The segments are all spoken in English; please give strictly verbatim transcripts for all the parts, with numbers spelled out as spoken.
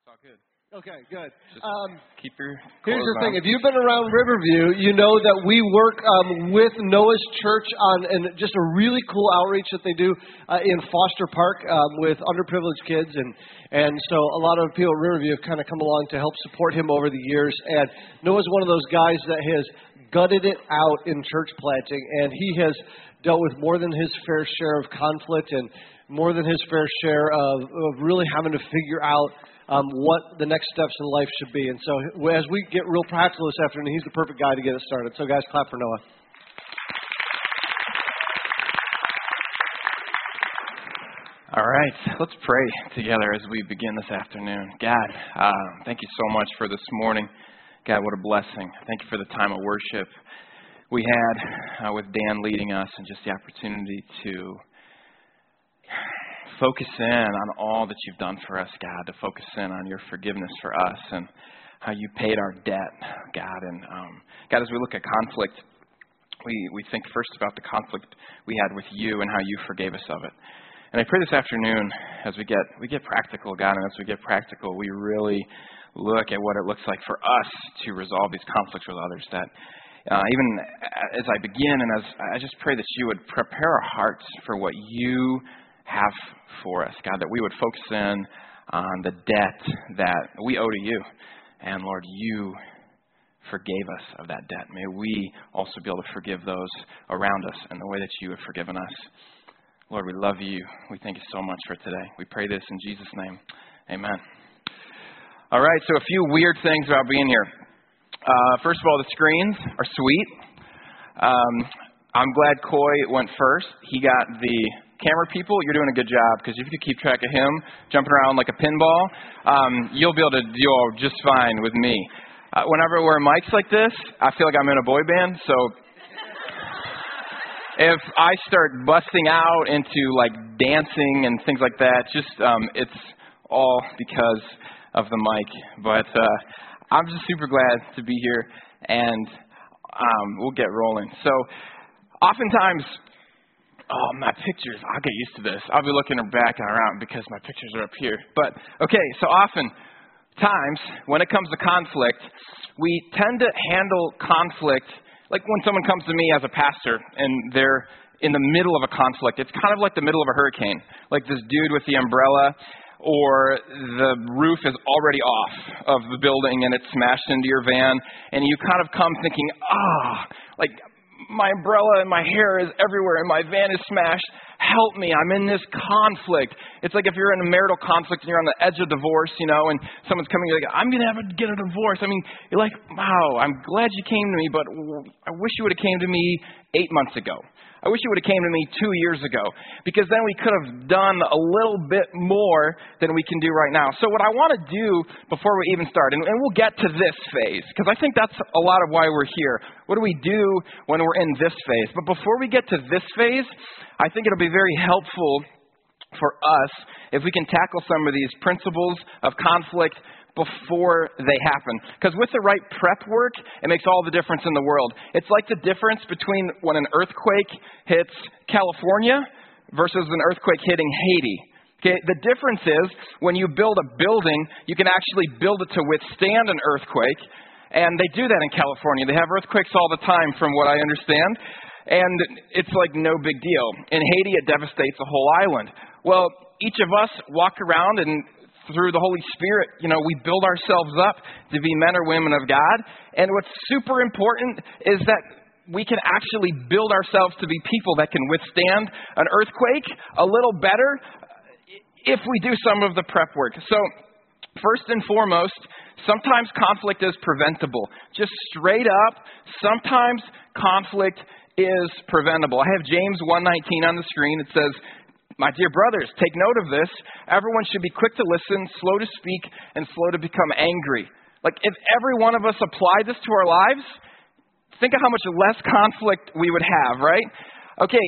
all good. Okay, good. Just um, keep your here's the on. thing. If you've been around Riverview, you know that we work um, with Noah's Church on and just a really cool outreach that they do uh, in Foster Park um, with underprivileged kids. And, and so a lot of people at Riverview have kind of come along to help support him over the years. And Noah's one of those guys that has gutted it out in church planting, and he has dealt with more than his fair share of conflict and more than his fair share of, of really having to figure out Um, what the next steps in life should be. And so as we get real practical this afternoon, he's the perfect guy to get it started. So guys, clap for Noah. All right, let's pray together as we begin this afternoon. God, uh, thank you so much for this morning. God, what a blessing. Thank you for the time of worship we had uh, with Dan leading us and just the opportunity to focus in on all that you've done for us, God, to focus in on your forgiveness for us and how you paid our debt, God. And um, God, as we look at conflict, we, we think first about the conflict we had with you and how you forgave us of it. And I pray this afternoon as we get we get practical, God, and as we get practical, we really look at what it looks like for us to resolve these conflicts with others. That uh, even as I begin and as I just pray that you would prepare our hearts for what you have for us, God, that we would focus in on the debt that we owe to you. And Lord, you forgave us of that debt. May we also be able to forgive those around us in the way that you have forgiven us. Lord, we love you. We thank you so much for today. We pray this in Jesus' name. Amen. All right, so a few weird things about being here. Uh, first of all, the screens are sweet. Um, I'm glad Coy went first. He got the camera people. You're doing a good job, because if you could keep track of him jumping around like a pinball, um, you'll be able to do just fine with me. Uh, whenever I wear mics like this, I feel like I'm in a boy band. So if I start busting out into like dancing and things like that, just um, it's all because of the mic. But uh, I'm just super glad to be here, and um, we'll get rolling. So oftentimes, oh, my pictures, I'll get used to this. I'll be looking back and around because my pictures are up here. But, okay, so often times when it comes to conflict, we tend to handle conflict like when someone comes to me as a pastor and they're in the middle of a conflict. It's kind of like the middle of a hurricane, like this dude with the umbrella, or the roof is already off of the building and it's smashed into your van, and you kind of come thinking, ah, like, my umbrella and my hair is everywhere and my van is smashed. Help me. I'm in this conflict. It's like if you're in a marital conflict and you're on the edge of divorce, you know, and someone's coming, you're like, I'm going to have to get a divorce. I mean, you're like, wow, I'm glad you came to me, but I wish you would have came to me eight months ago. I wish you would have came to me two years ago, because then we could have done a little bit more than we can do right now. So what I want to do before we even start, and, and we'll get to this phase, because I think that's a lot of why we're here. What do we do when we're in this phase? But before we get to this phase, I think it'll be very helpful for us if we can tackle some of these principles of conflict before they happen. Because with the right prep work, it makes all the difference in the world. It's like the difference between when an earthquake hits California versus an earthquake hitting Haiti. Okay, the difference is when you build a building, you can actually build it to withstand an earthquake. And they do that in California. They have earthquakes all the time, from what I understand. And it's like no big deal. In Haiti, it devastates a whole island. Well, each of us walk around and through the Holy Spirit, you know, we build ourselves up to be men or women of God. And what's super important is that we can actually build ourselves to be people that can withstand an earthquake a little better if we do some of the prep work. So first and foremost, sometimes conflict is preventable. Just straight up, sometimes conflict is preventable. I have James one nineteen on the screen. It says, my dear brothers, take note of this. Everyone should be quick to listen, slow to speak, and slow to become angry. Like, if every one of us applied this to our lives, think of how much less conflict we would have, right? Okay,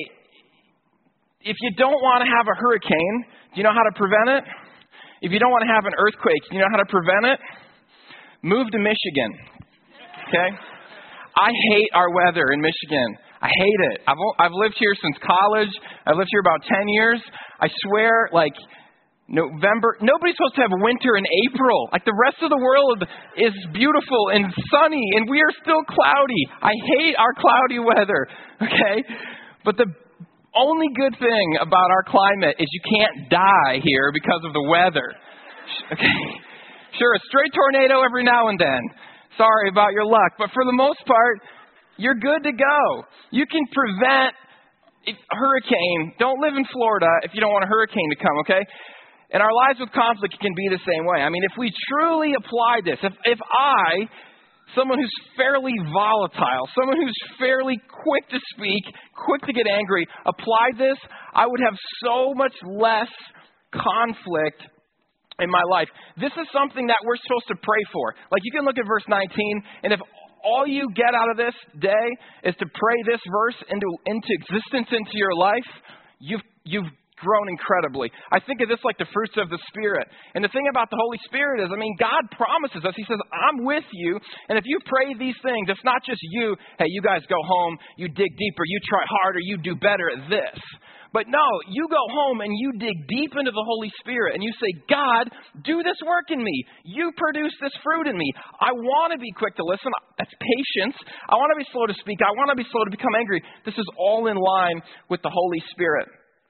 if you don't want to have a hurricane, do you know how to prevent it? If you don't want to have an earthquake, do you know how to prevent it? Move to Michigan, okay? I hate our weather in Michigan. I hate it. I've I've lived here since college. I've lived here about ten years. I swear, like, November. Nobody's supposed to have winter in April. Like the rest of the world is beautiful and sunny, and we are still cloudy. I hate our cloudy weather, okay? But the only good thing about our climate is you can't die here because of the weather, okay? Sure, a stray tornado every now and then. Sorry about your luck. But for the most part, you're good to go. You can prevent a hurricane. Don't live in Florida if you don't want a hurricane to come, okay? And our lives with conflict can be the same way. I mean, if we truly apply this, if, if I, someone who's fairly volatile, someone who's fairly quick to speak, quick to get angry, apply this, I would have so much less conflict in my life. This is something that we're supposed to pray for. Like you can look at verse nineteen, and if all you get out of this day is to pray this verse into, into existence into your life, you've, you've grown incredibly. I think of this like the fruits of the Spirit. And the thing about the Holy Spirit is, I mean, God promises us. He says, I'm with you. And if you pray these things, it's not just you, hey, you guys go home, you dig deeper, you try harder, you do better at this. But no, you go home and you dig deep into the Holy Spirit and you say, God, do this work in me. You produce this fruit in me. I want to be quick to listen. That's patience. I want to be slow to speak. I want to be slow to become angry. This is all in line with the Holy Spirit.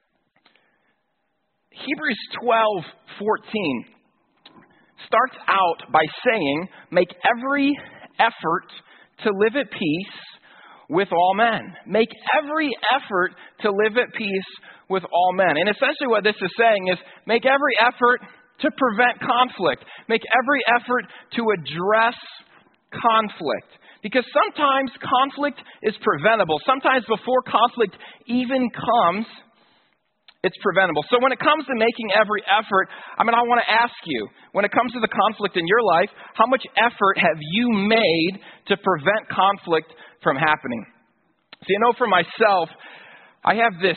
Hebrews twelve fourteen starts out by saying, make every effort to live at peace with all men. Make every effort to live at peace with all men. And essentially what this is saying is make every effort to prevent conflict. Make every effort to address conflict. Because sometimes conflict is preventable. Sometimes before conflict even comes, it's preventable. So when it comes to making every effort, I mean, I want to ask you, when it comes to the conflict in your life, how much effort have you made to prevent conflict from happening? See, I know for myself, I have this,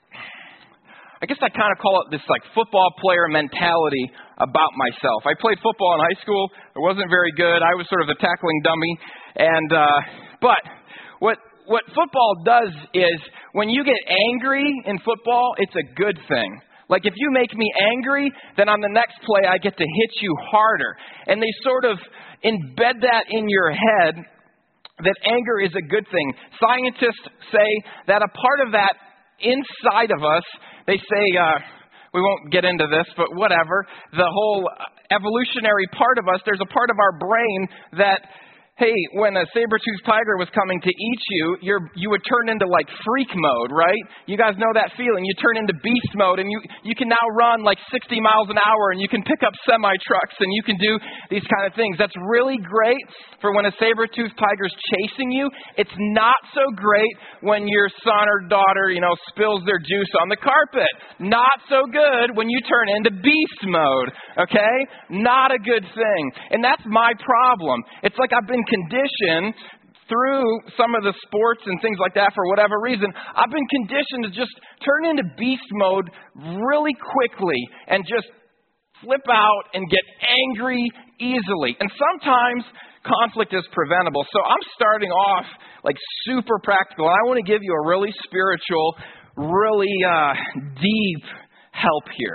I guess I kind of call it this like football player mentality about myself. I played football in high school. It wasn't very good. I was sort of a tackling dummy. And, uh, but what, what football does is when you get angry in football, it's a good thing. Like if you make me angry, then on the next play, I get to hit you harder. And they sort of embed that in your head that anger is a good thing. Scientists say that a part of that inside of us, they say, uh, we won't get into this, but whatever, the whole evolutionary part of us, there's a part of our brain that, hey, when a saber-toothed tiger was coming to eat you, you're, you would turn into like freak mode, right? You guys know that feeling. You turn into beast mode, and you, you can now run like sixty miles an hour, and you can pick up semi-trucks, and you can do these kind of things. That's really great for when a saber-toothed tiger's chasing you. It's not so great when your son or daughter, you know, spills their juice on the carpet. Not so good when you turn into beast mode, okay? Not a good thing. And that's my problem. It's like I've been conditioned through some of the sports and things like that for whatever reason. I've been conditioned to just turn into beast mode really quickly and just flip out and get angry easily. And sometimes conflict is preventable. So I'm starting off like super practical. And I want to give you a really spiritual, really uh, deep help here.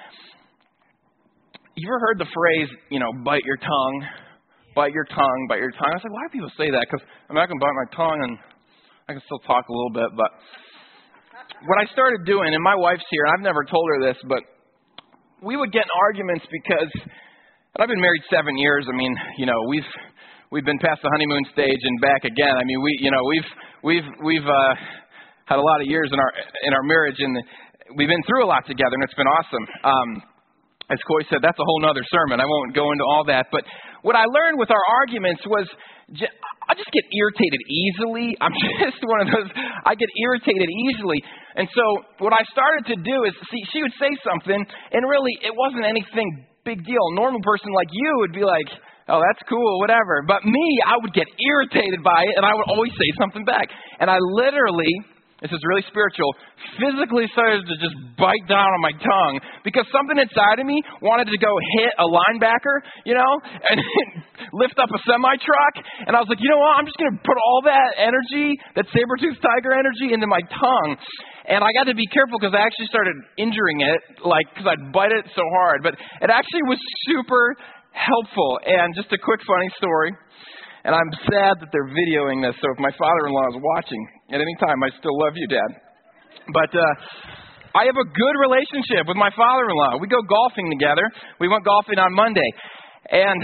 You ever heard the phrase, you know, bite your tongue? Bite your tongue, bite your tongue. I was like, why do people say that? Because I mean, I can bite my tongue and I can still talk a little bit. But what I started doing, and my wife's here, and I've never told her this, but we would get in arguments because, and I've been married seven years. I mean, you know, we've we've been past the honeymoon stage and back again. I mean, we, you know, we've we've we've uh, had a lot of years in our in our marriage, and we've been through a lot together, and it's been awesome. Um, As Coy said, that's a whole nother sermon. I won't go into all that. But what I learned with our arguments was I just get irritated easily. I'm just one of those, I get irritated easily. And so what I started to do is, see, she would say something, and really it wasn't anything big deal. A normal person like you would be like, oh, that's cool, whatever. But me, I would get irritated by it, and I would always say something back. And I literally, this is really spiritual, physically started to just bite down on my tongue because something inside of me wanted to go hit a linebacker, you know, and lift up a semi-truck. And I was like, you know what? I'm just going to put all that energy, that saber-toothed tiger energy, into my tongue. And I got to be careful because I actually started injuring it, like, because I'd bite it so hard. But it actually was super helpful. And just a quick funny story. And I'm sad that they're videoing this, so if my father-in-law is watching at any time, I still love you, Dad. But uh, I have a good relationship with my father-in-law. We go golfing together. We went golfing on Monday. And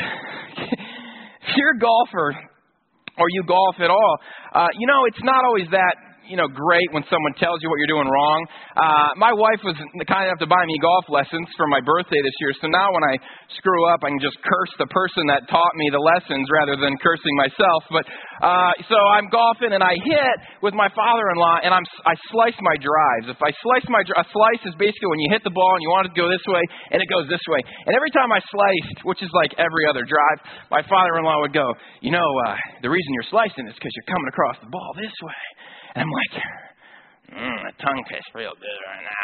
if you're a golfer, or you golf at all, uh, you know, it's not always that, you know, great when someone tells you what you're doing wrong. Uh, my wife was kind enough to buy me golf lessons for my birthday this year, so now when I screw up, I can just curse the person that taught me the lessons rather than cursing myself. But uh, so I'm golfing and I hit with my father-in-law, and I'm I slice my drives. If I slice my a slice is basically when you hit the ball and you want it to go this way, and it goes this way. And every time I sliced, which is like every other drive, my father-in-law would go, you know, uh, the reason you're slicing is because you're coming across the ball this way. And I'm like, mm, the tongue tastes real good right now.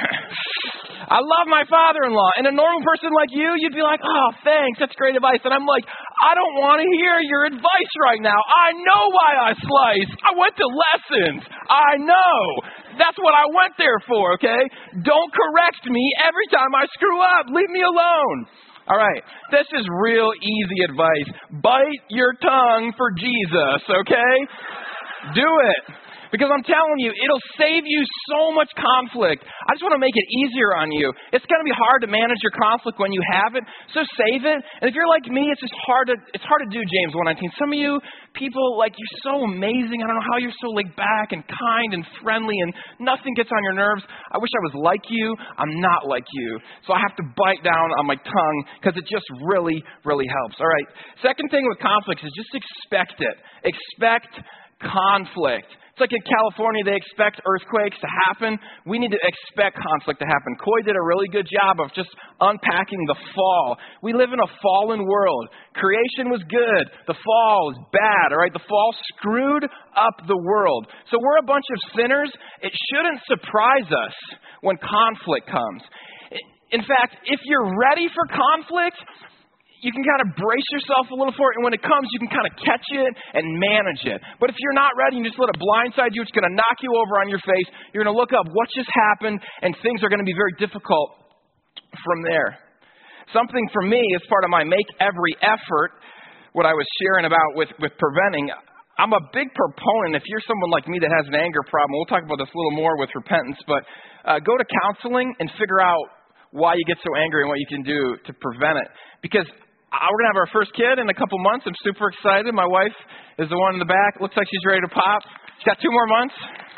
I love my father-in-law. And a normal person like you, you'd be like, oh, thanks, that's great advice. And I'm like, I don't want to hear your advice right now. I know why I slice. I went to lessons. I know. That's what I went there for, okay? Don't correct me every time I screw up. Leave me alone. All right, this is real easy advice. Bite your tongue for Jesus, okay? Do it. Because I'm telling you, it'll save you so much conflict. I just want to make it easier on you. It's going to be hard to manage your conflict when you have it, so save it. And if you're like me, it's just hard to it's hard to do James one nineteen. Some of you people, like, you're so amazing. I don't know how you're so laid back and kind and friendly and nothing gets on your nerves. I wish I was like you. I'm not like you. So I have to bite down on my tongue because it just really, really helps. All right. Second thing with conflicts is just expect it. Expect conflict. It's like in California, they expect earthquakes to happen. We need to expect conflict to happen. Coy did a really good job of just unpacking the fall. We live in a fallen world. Creation was good. The fall is bad, all right? The fall screwed up the world. So we're a bunch of sinners. It shouldn't surprise us when conflict comes. In fact, if you're ready for conflict, you can kind of brace yourself a little for it, and when it comes, you can kind of catch it and manage it. But if you're not ready, you just let it blindside you, it's going to knock you over on your face. You're going to look up what just happened, and things are going to be very difficult from there. Something for me, as part of my make every effort, what I was sharing about with, with preventing, I'm a big proponent, if you're someone like me that has an anger problem, we'll talk about this a little more with repentance, but uh, go to counseling and figure out why you get so angry and what you can do to prevent it. Because we're going to have our first kid in a couple months. I'm super excited. My wife is the one in the back. Looks like she's ready to pop. She's got two more months.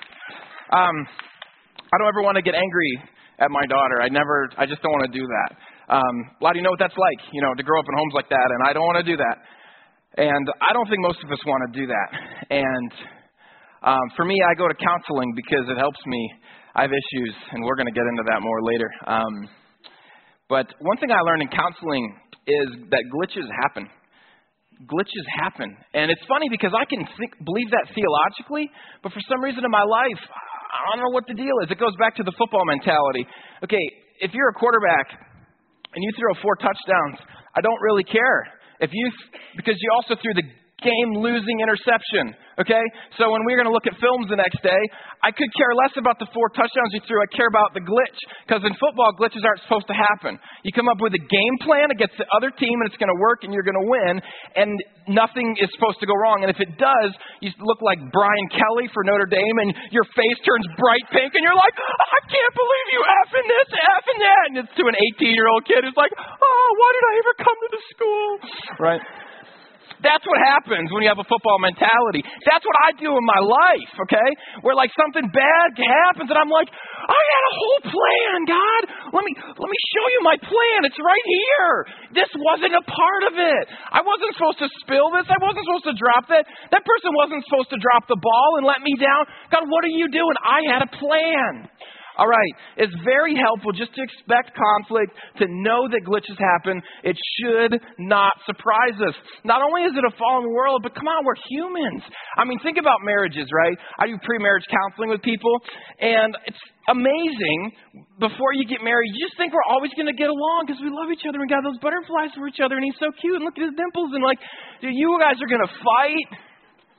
Um, I don't ever want to get angry at my daughter. I never, I just don't want to do that. Um, a lot of you know what that's like, you know, to grow up in homes like that, and I don't want to do that. And I don't think most of us want to do that. And um, for me, I go to counseling because it helps me. I have issues, and we're going to get into that more later. Um, but one thing I learned in counseling is that glitches happen. Glitches happen. And it's funny because I can think, believe that theologically, but for some reason in my life, I don't know what the deal is. It goes back to the football mentality. Okay, if you're a quarterback and you throw four touchdowns, I don't really care. If you, because you also threw the game-losing interception, okay? So when we're going to look at films the next day, I could care less about the four touchdowns you threw. I care about the glitch, because in football, glitches aren't supposed to happen. You come up with a game plan against the other team, and it's going to work, and you're going to win, and nothing is supposed to go wrong. And if it does, you look like Brian Kelly for Notre Dame, and your face turns bright pink, and you're like, I can't believe you effing this, effing that. And it's to an eighteen-year-old kid who's like, oh, why did I ever come to the school? Right? That's what happens when you have a football mentality. That's what I do in my life, okay? Where like something bad happens and I'm like, I had a whole plan, God. Let me let me show you my plan. It's right here. This wasn't a part of it. I wasn't supposed to spill this. I wasn't supposed to drop that. That person wasn't supposed to drop the ball and let me down. God, what are you doing? I had a plan. All right, it's very helpful just to expect conflict, to know that glitches happen. It should not surprise us. Not only is it a fallen world, but come on, we're humans. I mean, think about marriages, right? I do pre-marriage counseling with people, and it's amazing. Before you get married, you just think we're always going to get along because we love each other and got those butterflies for each other, and he's so cute, and look at his dimples, and like, dude, you guys are going to fight.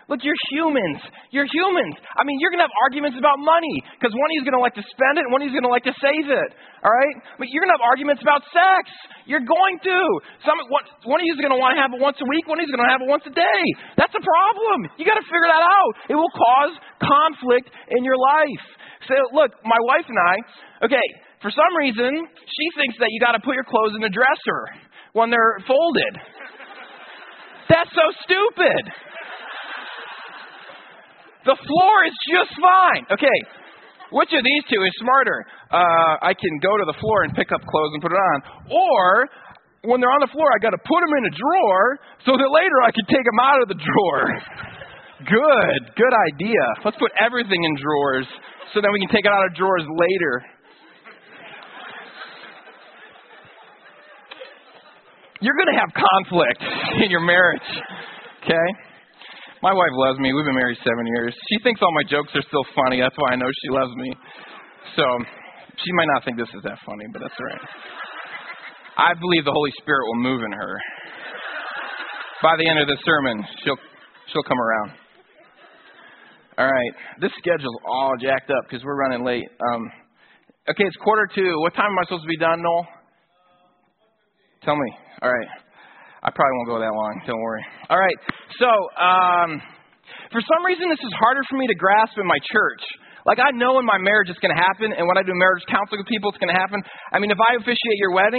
Look, you're humans. You're humans. I mean, you're going to have arguments about money because one of you is going to like to spend it and one of you is going to like to save it. All right? But you're going to have arguments about sex. You're going to. Some, one, one of you is going to want to have it once a week. One of you is going to have it once a day. That's a problem. You got to figure that out. It will cause conflict in your life. So, look, my wife and I, okay, for some reason, she thinks that you got to put your clothes in the dresser when they're folded. That's so stupid. The floor is just fine. Okay, which of these two is smarter? Uh, I can go to the floor and pick up clothes and put it on. Or, when they're on the floor, I got to put them in a drawer so that later I can take them out of the drawer. Good, good idea. Let's put everything in drawers so that we can take it out of drawers later. You're going to have conflict in your marriage, okay? My wife loves me. We've been married seven years. She thinks all my jokes are still funny. That's why I know she loves me. So she might not think this is that funny, but that's all right. I believe the Holy Spirit will move in her. By the end of the sermon, she'll she'll come around. All right. This schedule's all jacked up because we're running late. Um, okay, it's quarter two. What time am I supposed to be done, Noel? Tell me. All right. I probably won't go that long. Don't worry. All right. So, um, for some reason, this is harder for me to grasp in my church. Like, I know in my marriage it's going to happen, and when I do marriage counseling with people, it's going to happen. I mean, if I officiate your wedding,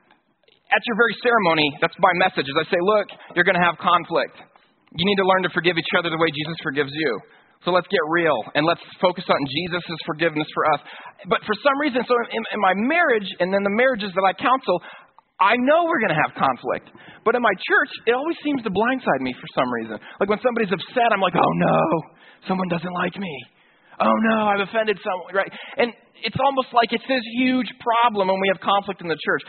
at your very ceremony, that's my message, is I say, look, you're going to have conflict. You need to learn to forgive each other the way Jesus forgives you. So let's get real, and let's focus on Jesus' forgiveness for us. But for some reason, so in, in my marriage, and then the marriages that I counsel, I know we're going to have conflict. But in my church, it always seems to blindside me for some reason. Like when somebody's upset, I'm like, oh no, someone doesn't like me. Oh no, I've offended someone, right? And it's almost like it's this huge problem when we have conflict in the church.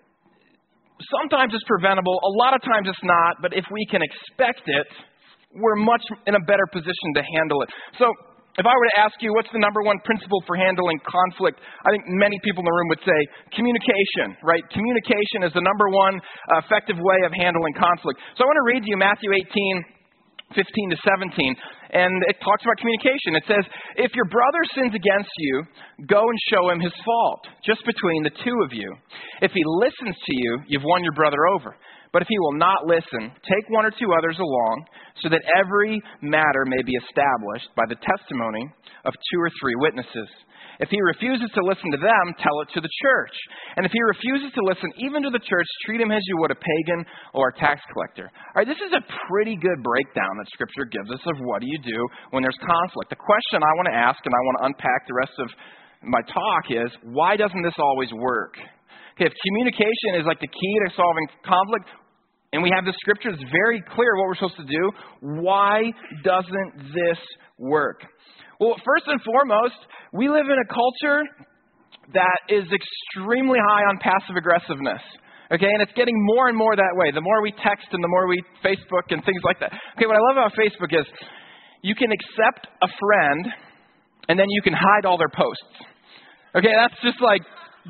Sometimes it's preventable. A lot of times it's not. But if we can expect it, we're much in a better position to handle it. So if I were to ask you, what's the number one principle for handling conflict? I think many people in the room would say communication, right? Communication is the number one uh, effective way of handling conflict. So I want to read to you Matthew eighteen, fifteen to seventeen, and it talks about communication. It says, if your brother sins against you, go and show him his fault, just between the two of you. If he listens to you, you've won your brother over. But if he will not listen, take one or two others along, so that every matter may be established by the testimony of two or three witnesses. If he refuses to listen to them, tell it to the church. And if he refuses to listen even to the church, treat him as you would a pagan or a tax collector. All right, this is a pretty good breakdown that Scripture gives us of what do you do when there's conflict. The question I want to ask, and I want to unpack the rest of my talk, is why doesn't this always work? Okay, if communication is like the key to solving conflict, and we have the Scripture that's very clear what we're supposed to do, why doesn't this work? Well, first and foremost, we live in a culture that is extremely high on passive aggressiveness. Okay, and it's getting more and more that way. The more we text and the more we Facebook and things like that. Okay, what I love about Facebook is you can accept a friend and then you can hide all their posts. Okay, that's just like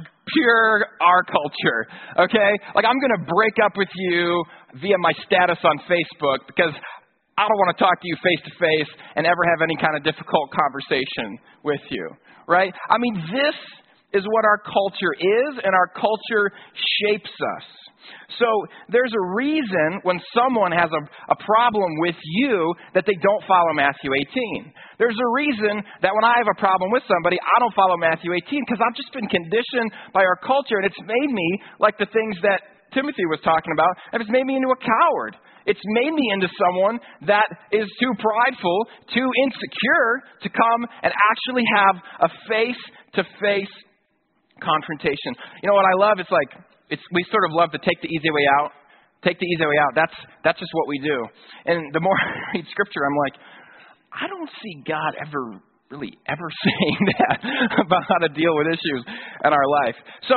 pure our culture, okay? Like, I'm going to break up with you via my status on Facebook because I don't want to talk to you face-to-face and ever have any kind of difficult conversation with you, right? I mean, this is what our culture is, and our culture shapes us. So there's a reason when someone has a, a problem with you that they don't follow Matthew eighteen. There's a reason that when I have a problem with somebody, I don't follow Matthew eighteen because I've just been conditioned by our culture, and it's made me like the things that Timothy was talking about, and it's made me into a coward. It's made me into someone that is too prideful, too insecure to come and actually have a face-to-face confrontation. You know what I love? It's like, It's, we sort of love to take the easy way out. Take the easy way out. That's that's just what we do. And the more I read Scripture, I'm like, I don't see God ever, really ever saying that about how to deal with issues in our life. So,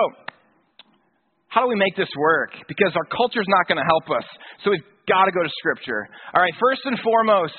how do we make this work? Because our culture's not going to help us. So we've got to go to Scripture. All right, first and foremost,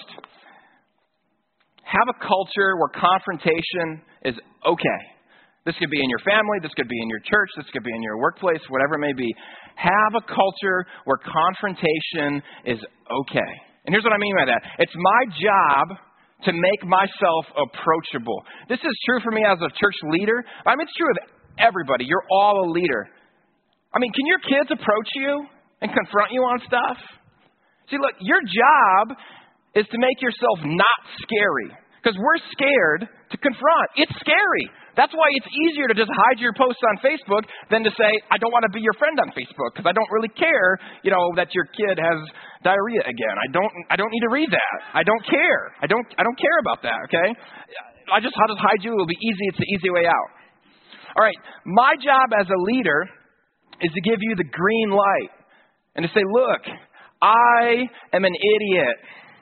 have a culture where confrontation is okay. This could be in your family, this could be in your church, this could be in your workplace, whatever it may be. Have a culture where confrontation is okay. And here's what I mean by that. It's my job to make myself approachable. This is true for me as a church leader. I mean, it's true of everybody. You're all a leader. I mean, can your kids approach you and confront you on stuff? See, look, your job is to make yourself not scary. Because we're scared to confront. It's scary. That's why it's easier to just hide your posts on Facebook than to say, I don't want to be your friend on Facebook because I don't really care, you know, that your kid has diarrhea again. I don't I don't need to read that. I don't care. I don't I don't care about that, okay? I just I'll just hide you. It'll be easy. It's the easy way out. All right. My job as a leader is to give you the green light and to say, look, I am an idiot.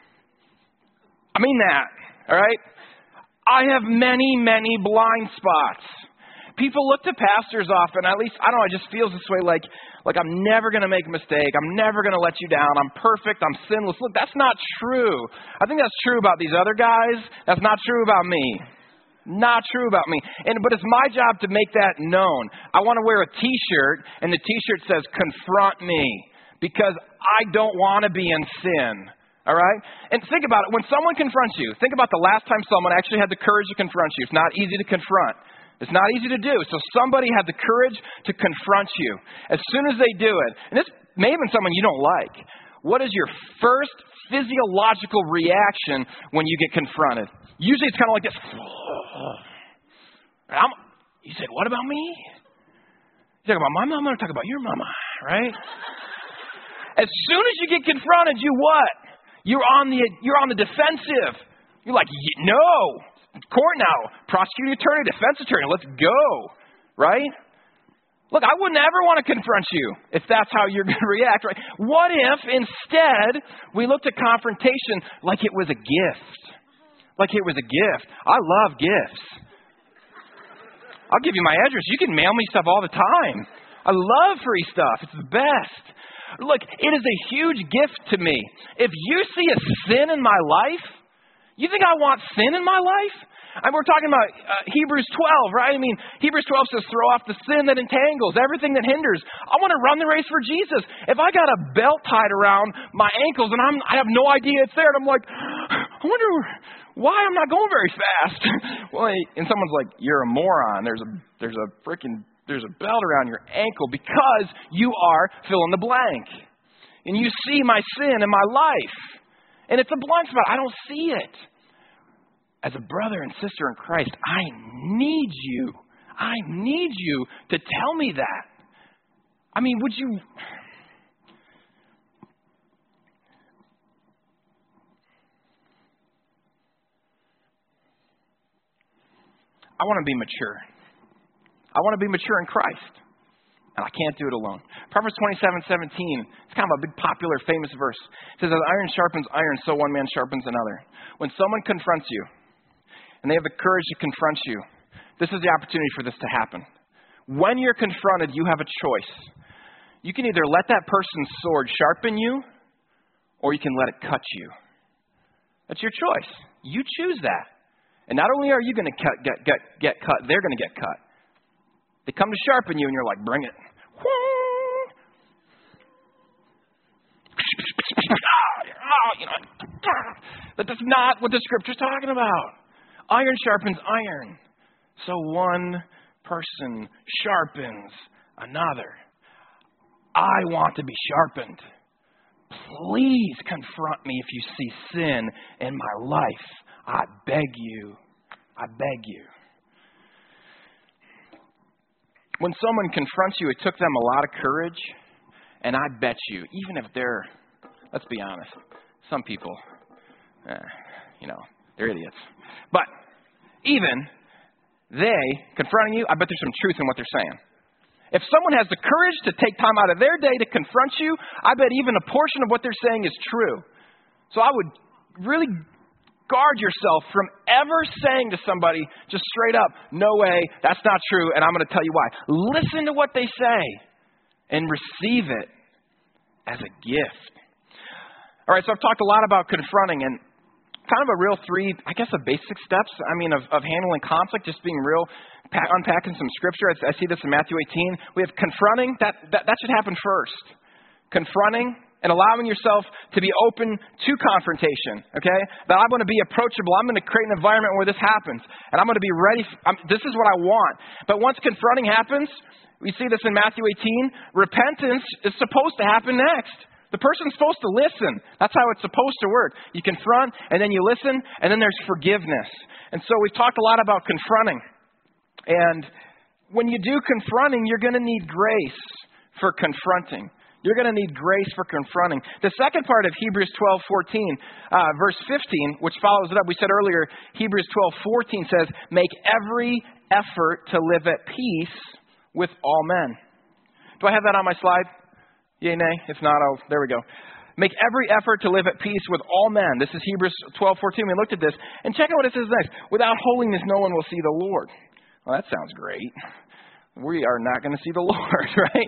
I mean that. All right? I have many, many blind spots. People look to pastors often, at least, I don't know, it just feels this way like, like I'm never going to make a mistake. I'm never going to let you down. I'm perfect. I'm sinless. Look, that's not true. I think that's true about these other guys. That's not true about me. Not true about me. And but it's my job to make that known. I want to wear a t-shirt, and the t-shirt says, confront me, because I don't want to be in sin. All right? And think about it. When someone confronts you, think about the last time someone actually had the courage to confront you. It's not easy to confront. It's not easy to do. So somebody had the courage to confront you. As soon as they do it, and this may have been someone you don't like, what is your first physiological reaction when you get confronted? Usually it's kind of like this. I'm, you said, what about me? You talk about my mama, I'm talking about your mama, right? As soon as you get confronted, you what? You're on the you're on the defensive. You're like, no, court now, prosecuting attorney, defense attorney, let's go, right? Look, I wouldn't ever want to confront you if that's how you're going to react, right? What if instead we looked at confrontation like it was a gift, like it was a gift? I love gifts. I'll give you my address. You can mail me stuff all the time. I love free stuff. It's the best. Look, it is a huge gift to me. If you see a sin in my life, you think I want sin in my life? I mean, we're talking about uh, Hebrews twelve, right? I mean, Hebrews twelve says throw off the sin that entangles, everything that hinders. I want to run the race for Jesus. If I got a belt tied around my ankles and I'm, I have no idea it's there, and I'm like, I wonder why I'm not going very fast. Well, and someone's like, you're a moron. There's a there's a freaking There's a belt around your ankle because you are fill in the blank. And you see my sin in my life. And it's a blind spot. I don't see it. As a brother and sister in Christ, I need you. I need you to tell me that. I mean, would you... I want to be mature. I want to be mature in Christ, and I can't do it alone. Proverbs twenty-seven seventeen, it's kind of a big, popular, famous verse. It says, as iron sharpens iron, so one man sharpens another. When someone confronts you, and they have the courage to confront you, this is the opportunity for this to happen. When you're confronted, you have a choice. You can either let that person's sword sharpen you, or you can let it cut you. That's your choice. You choose that. And not only are you going to cut, get, get, get cut, they're going to get cut. They come to sharpen you, and you're like, bring it. But that's not what the Scripture's talking about. Iron sharpens iron. So one person sharpens another. I want to be sharpened. Please confront me if you see sin in my life. I beg you. I beg you. When someone confronts you, it took them a lot of courage. And I bet you, even if they're, let's be honest, some people, eh, you know, they're idiots. But even they confronting you, I bet there's some truth in what they're saying. If someone has the courage to take time out of their day to confront you, I bet even a portion of what they're saying is true. So I would really guard yourself from ever saying to somebody just straight up, no way, that's not true, and I'm going to tell you why. Listen to what they say and receive it as a gift. All right, so I've talked a lot about confronting and kind of a real three, I guess, a basic steps, I mean, of, of handling conflict, just being real, pack, unpacking some scripture. I, I see this in Matthew eighteen. We have confronting. That, that, that should happen first. Confronting, and allowing yourself to be open to confrontation, okay? That I'm going to be approachable. I'm going to create an environment where this happens, and I'm going to be ready. I'm, this is what I want. But once confronting happens, we see this in Matthew eighteen, repentance is supposed to happen next. The person's supposed to listen. That's how it's supposed to work. You confront, and then you listen, and then there's forgiveness. And so we've talked a lot about confronting. And when you do confronting, you're going to need grace for confronting. You're going to need grace for confronting. The second part of Hebrews twelve fourteen, uh, verse fifteen, which follows it up, we said earlier, Hebrews twelve fourteen says, make every effort to live at peace with all men. Do I have that on my slide? Yay, nay? If not, I'll, there we go. Make every effort to live at peace with all men. This is Hebrews twelve fourteen. We looked at this. And check out what it says next. Without holiness, no one will see the Lord. Well, that sounds great. We are not going to see the Lord, right?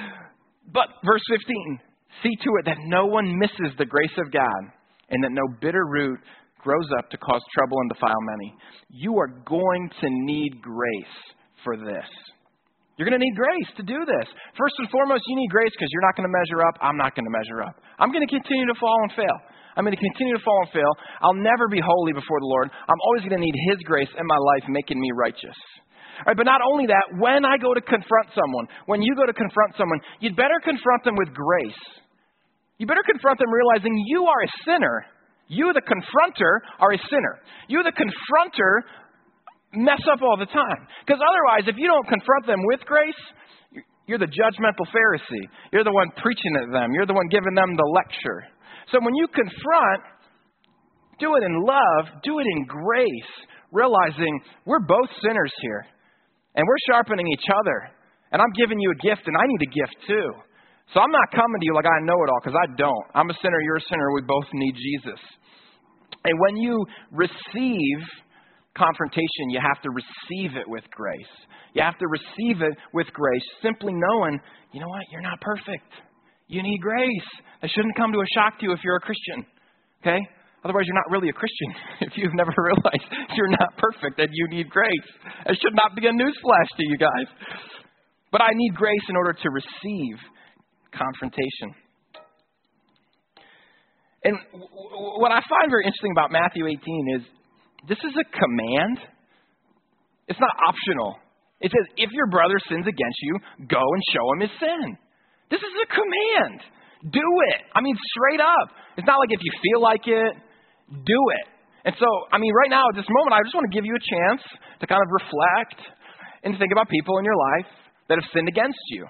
But verse fifteen, see to it that no one misses the grace of God and that no bitter root grows up to cause trouble and defile many. You are going to need grace for this. You're going to need grace to do this. First and foremost, you need grace because you're not going to measure up. I'm not going to measure up. I'm going to continue to fall and fail. I'm going to continue to fall and fail. I'll never be holy before the Lord. I'm always going to need His grace in my life making me righteous. All right, but not only that, when I go to confront someone, when you go to confront someone, you'd better confront them with grace. You better confront them realizing you are a sinner. You, the confronter, are a sinner. You, the confronter, mess up all the time. Because otherwise, if you don't confront them with grace, you're the judgmental Pharisee. You're the one preaching at them. You're the one giving them the lecture. So when you confront, do it in love, do it in grace, realizing we're both sinners here. And we're sharpening each other. And I'm giving you a gift, and I need a gift too. So I'm not coming to you like I know it all, because I don't. I'm a sinner, you're a sinner, we both need Jesus. And when you receive confrontation, you have to receive it with grace. You have to receive it with grace, simply knowing, you know what, you're not perfect. You need grace. That shouldn't come to a shock to you if you're a Christian, okay? Otherwise, you're not really a Christian if you've never realized you're not perfect and you need grace. It should not be a newsflash to you guys. But I need grace in order to receive confrontation. And w- what I find very interesting about Matthew eighteen is this is a command. It's not optional. It says, if your brother sins against you, go and show him his sin. This is a command. Do it. I mean, straight up. It's not like if you feel like it, do it. And so, I mean, right now at this moment, I just want to give you a chance to kind of reflect and think about people in your life that have sinned against you.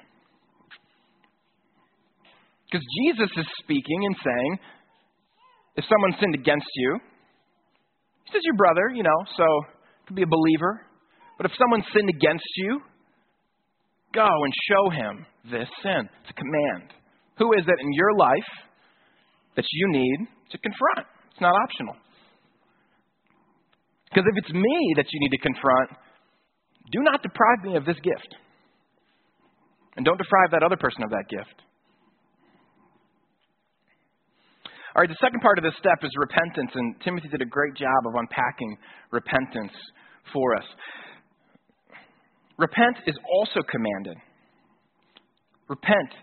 Because Jesus is speaking and saying, if someone sinned against you, he says your brother, you know, so it could be a believer. But if someone sinned against you, go and show him this sin. It's a command. Who is it in your life that you need to confront? It's not optional. Because if it's me that you need to confront, do not deprive me of this gift. And don't deprive that other person of that gift. All right, the second part of this step is repentance, and Timothy did a great job of unpacking repentance for us. Repent is also commanded. Repent.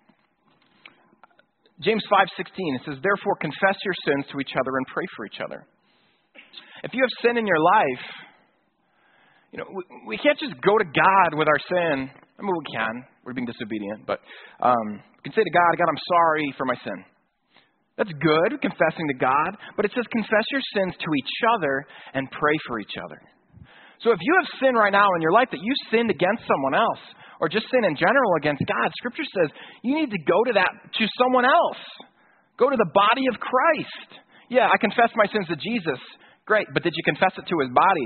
James five sixteen, it says, therefore confess your sins to each other and pray for each other. If you have sin in your life, you know, we, we can't just go to God with our sin. I mean, we can. We're being disobedient. But um, we can say to God, God, I'm sorry for my sin. That's good, confessing to God. But it says confess your sins to each other and pray for each other. So if you have sin right now in your life that you sinned against someone else, or just sin in general against God, Scripture says you need to go to that, to someone else. Go to the body of Christ. Yeah, I confess my sins to Jesus. Great, but did you confess it to his body?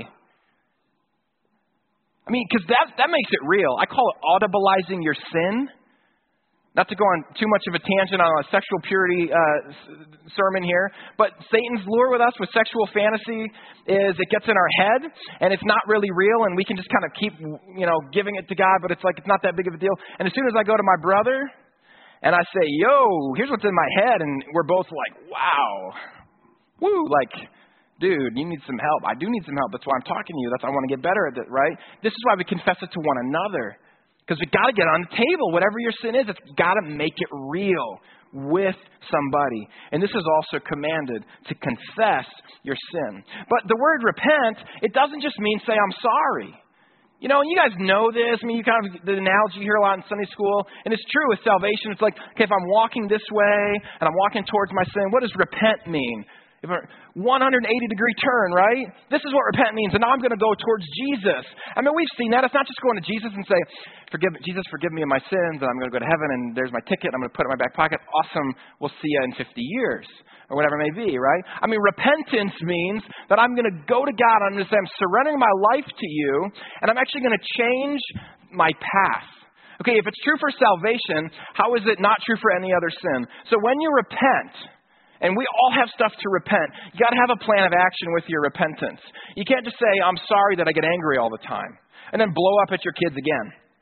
I mean, because that, that makes it real. I call it audibleizing your sin. Not to go on too much of a tangent on a sexual purity uh, sermon here, but Satan's lure with us with sexual fantasy is it gets in our head, and it's not really real, and we can just kind of keep, you know, giving it to God, but it's like it's not that big of a deal. And as soon as I go to my brother, and I say, yo, here's what's in my head, and we're both like, wow, woo, like, dude, you need some help. I do need some help. That's why I'm talking to you. That's why I want to get better at it, right? This is why we confess it to one another. Because we've got to get on the table. Whatever your sin is, it's got to make it real. with somebody. And this is also commanded, to confess your sin. But the word repent, it doesn't just mean say, I'm sorry. You know, and you guys know this. I mean, you kind of, the analogy you hear a lot in Sunday school, and it's true with salvation. It's like, okay, if I'm walking this way and I'm walking towards my sin, what does repent mean? If a one hundred eighty degree turn, right? This is what repent means. And now I'm going to go towards Jesus. I mean, we've seen that. It's not just going to Jesus and say, "Forgive Jesus, forgive me of my sins, and I'm going to go to heaven, and there's my ticket. I'm going to put it in my back pocket. Awesome. We'll see you in fifty years. Or whatever it may be, right? I mean, repentance means that I'm going to go to God. I'm going to say, I'm surrendering my life to you, and I'm actually going to change my path. Okay, if it's true for salvation, how is it not true for any other sin? So when you repent, and we all have stuff to repent, you got to have a plan of action with your repentance. You can't just say, I'm sorry that I get angry all the time, and then blow up at your kids again.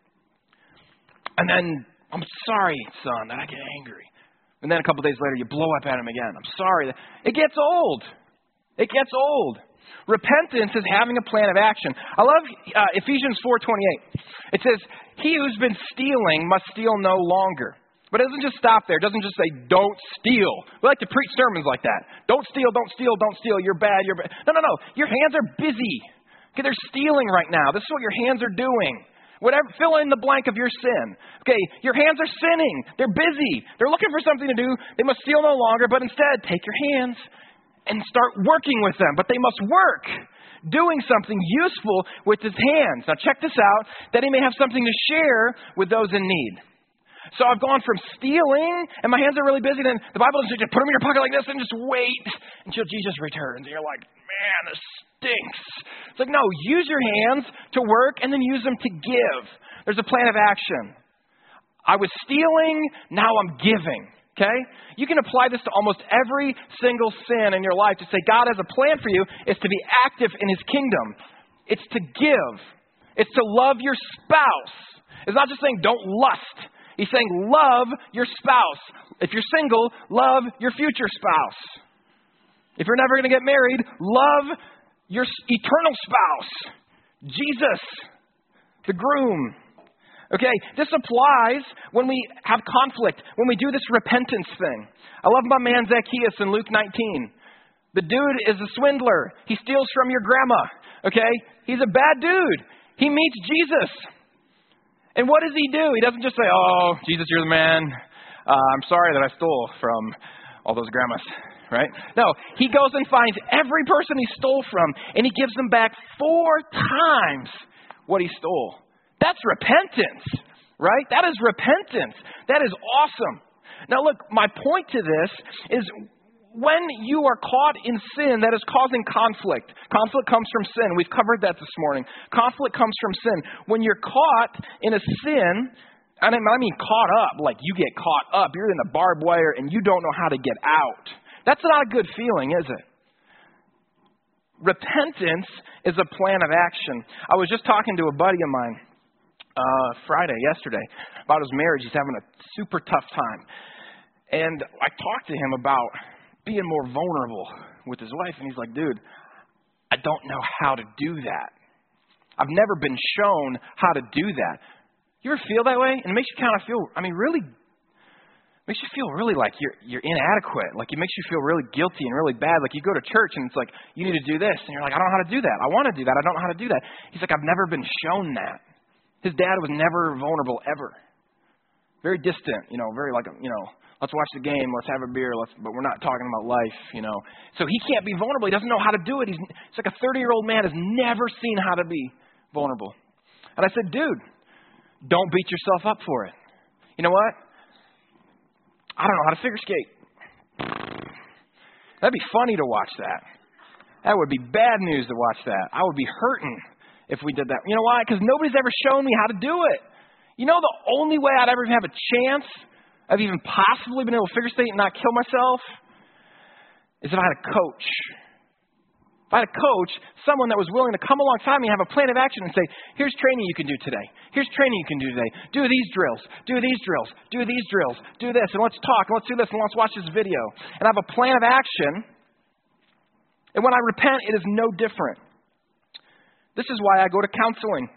And then, I'm sorry, son, that I get angry. And then a couple days later, you blow up at him again. I'm sorry. It gets old. It gets old. Repentance is having a plan of action. I love uh, Ephesians four twenty-eight. It says, he who's been stealing must steal no longer. But it doesn't just stop there. It doesn't just say, don't steal. We like to preach sermons like that. Don't steal, don't steal, don't steal. You're bad, you're bad. No, no, no. Your hands are busy. Okay, they're stealing right now. This is what your hands are doing. Whatever, fill in the blank of your sin. Okay, your hands are sinning. They're busy. They're looking for something to do. They must steal no longer, but instead take your hands and start working with them. But they must work, doing something useful with his hands. Now check this out, that he may have something to share with those in need. So I've gone from stealing, and my hands are really busy, then the Bible doesn't just put them in your pocket like this and just wait until Jesus returns. And you're like, man, this stinks. It's like, no, use your hands to work and then use them to give. There's a plan of action. I was stealing, now I'm giving. Okay? You can apply this to almost every single sin in your life to say God has a plan for you is to be active in his kingdom. It's to give. It's to love your spouse. It's not just saying don't lust. He's saying love your spouse. If you're single, love your future spouse. If you're never going to get married, love your eternal spouse. Jesus, the groom. Okay, this applies when we have conflict, when we do this repentance thing. I love my man Zacchaeus in Luke nineteen. The dude is a swindler. He steals from your grandma. Okay, he's a bad dude. He meets Jesus. And what does he do? He doesn't just say, oh, Jesus, you're the man. Uh, I'm sorry that I stole from all those grandmas, right? No, he goes and finds every person he stole from, and he gives them back four times what he stole. That's repentance, right? That is repentance. That is awesome. Now, look, my point to this is when you are caught in sin that is causing conflict, conflict comes from sin. We've covered that this morning. Conflict comes from sin. When you're caught in a sin, and I mean caught up, like you get caught up, you're in the barbed wire and you don't know how to get out. That's not a good feeling, is it? Repentance is a plan of action. I was just talking to a buddy of mine uh, Friday, yesterday, about his marriage. He's having a super tough time. And I talked to him about being more vulnerable with his wife. And he's like, dude, I don't know how to do that. I've never been shown how to do that. You ever feel that way? And it makes you kind of feel, I mean, really, makes you feel really like you're you're inadequate. Like it makes you feel really guilty and really bad. Like you go to church and it's like, you need to do this. And you're like, I don't know how to do that. I want to do that. I don't know how to do that. He's like, I've never been shown that. His dad was never vulnerable ever. Very distant, you know, very like, you know, let's watch the game, let's have a beer, let's, but we're not talking about life, you know. So he can't be vulnerable. He doesn't know how to do it. He's it's like a thirty-year-old man has never seen how to be vulnerable. And I said, dude, don't beat yourself up for it. You know what? I don't know how to figure skate. That'd be funny to watch that. That would be bad news to watch that. I would be hurting if we did that. You know why? Because nobody's ever shown me how to do it. You know the only way I'd ever have a chance of even possibly being able to figure skate and not kill myself is if I had a coach. If I had a coach, someone that was willing to come alongside me and have a plan of action and say, here's training you can do today. Here's training you can do today. Do these drills. Do these drills. Do these drills. Do this. And let's talk. And let's do this. And let's watch this video. And I have a plan of action. And when I repent, it is no different. This is why I go to counseling.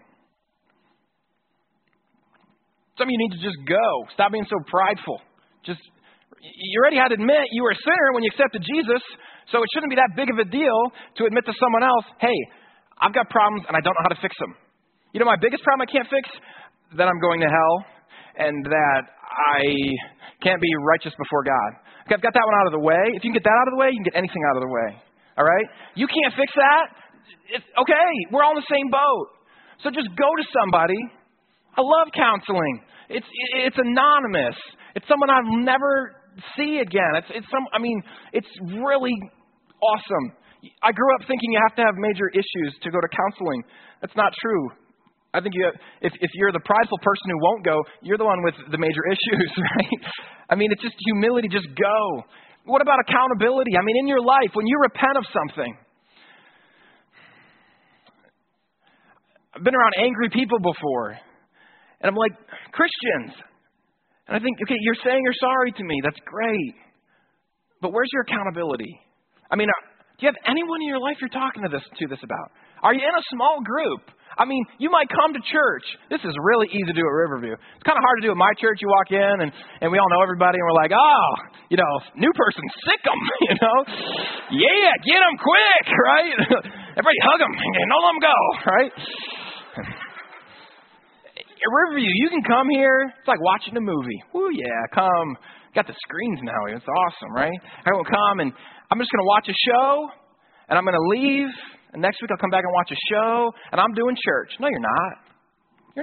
Some of you need to just go. Stop being so prideful. Just You already had to admit you were a sinner when you accepted Jesus, so it shouldn't be that big of a deal to admit to someone else, hey, I've got problems and I don't know how to fix them. You know my biggest problem I can't fix? That I'm going to hell and that I can't be righteous before God. Okay, I've got that one out of the way. If you can get that out of the way, you can get anything out of the way. All right? You can't fix that? It's, okay, we're all in the same boat. So just go to somebody. I love counseling. It's it's anonymous. It's someone I'll never see again. It's it's some. I mean, it's really awesome. I grew up thinking you have to have major issues to go to counseling. That's not true. I think you have, if if you're the prideful person who won't go, you're the one with the major issues, right? I mean, it's just humility. Just go. What about accountability? I mean, in your life, when you repent of something. I've been around angry people before. And I'm like, Christians. And I think, okay, you're saying you're sorry to me. That's great. But where's your accountability? I mean, do you have anyone in your life you're talking to this to this about? Are you in a small group? I mean, you might come to church. This is really easy to do at Riverview. It's kind of hard to do at my church. You walk in, and, and we all know everybody, and we're like, oh, you know, new person, sick them, you know. Yeah, get them quick, right? Everybody hug them, and don't let them go, right? At Riverview, you can come here. It's like watching a movie. Woo, yeah, come. Got the screens now. It's awesome, right? Everyone come, and I'm just going to watch a show, and I'm going to leave. And next week I'll come back and watch a show, and I'm doing church. No, you're not.